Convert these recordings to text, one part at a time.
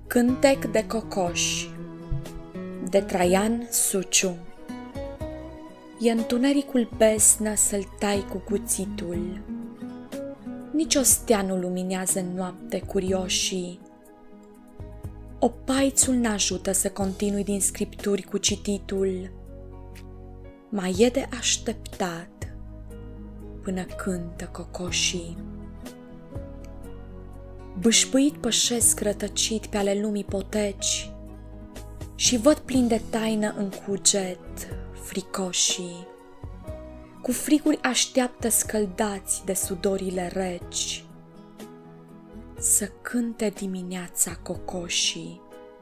Cântec de cocoși de Traian Suciu. E întunericul besnă să-l tai cu cuțitul. Nici o stea nu luminează în noapte curioșii. Opaițul n-ajută să continui din scripturi cu cititul. Mai e de așteptat până cântă cocoșii. Bâșbâit pășesc rătăcit pe ale lumii poteci și văd plin de taină în cuget fricoșii. Cu friguri așteaptă scăldați de sudorile reci să cânte dimineața cocoșii.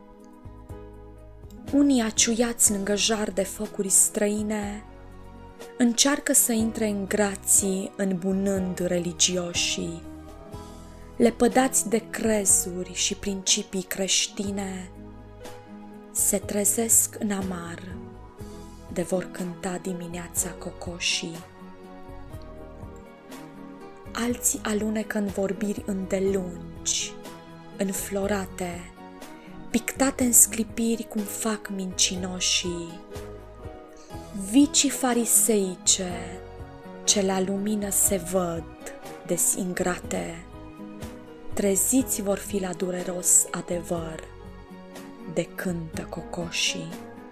Unii aciuiați lângă jar de focuri străine încearcă să intre în grații îmbunând religioșii. Lepădați de crezuri și principii creștine, se trezesc în amar de vor cânta dimineața cocoșii. Alții alunecă în vorbiri îndelungi, înflorate, pictate în sclipiri cum fac mincinoșii. Vicii fariseice ce la lumină se văd des ingrate, treziți vor fi la dureros adevăr de cântă cocoșii.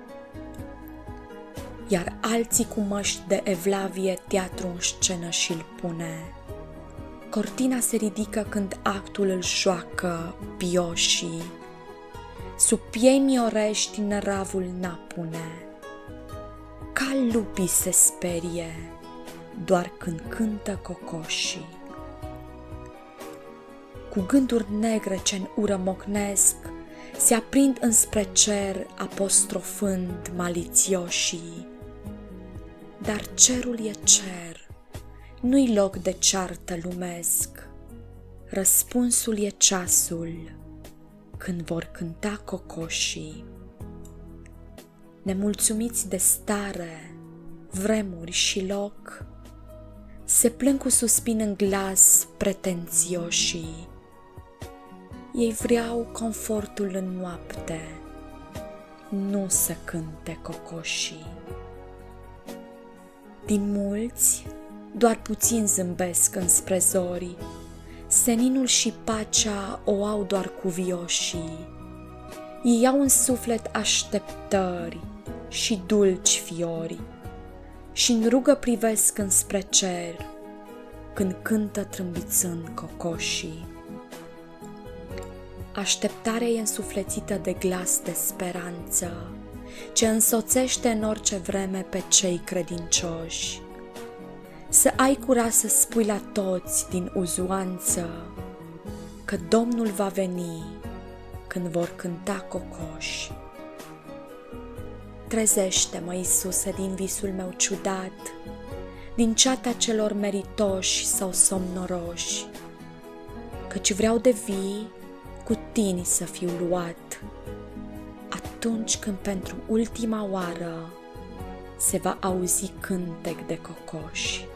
Iar alții cu măști de evlavie teatru în scenă și-l pune. Cortina se ridică când actul îl joacă pioșii. Sub piei miorești năravul n-apune. Ca lupii se sperie doar când cântă cocoșii. Cu gânduri negre ce-n ură mocnesc, se aprind înspre cer apostrofând malițioșii. Dar cerul e cer, nu-i loc de ceartă lumesc. Răspunsul e ceasul când vor cânta cocoșii. Nemulțumiți de stare, vremuri și loc, se plâng cu suspin în glas pretențioșii. Ei vreau confortul în noapte, nu să cânte cocoșii. Din mulți, doar puțin zâmbesc înspre zori, seninul și pacea o au doar cuvioșii. Ei au în suflet așteptări și dulci fiori și în rugă privesc înspre cer când cântă trâmbițând cocoșii. Așteptarea e însuflețită de glas de speranță, ce însoțește în orice vreme pe cei credincioși. Să ai curaj să spui la toți din uzuanță că Domnul va veni când vor cânta cocoși. Trezește-mă, Iisuse, din visul meu ciudat, din ceata celor meritoși sau somnoroși, căci vreau de vii cu tini să fiu luat, atunci când pentru ultima oară se va auzi cântec de cocoși.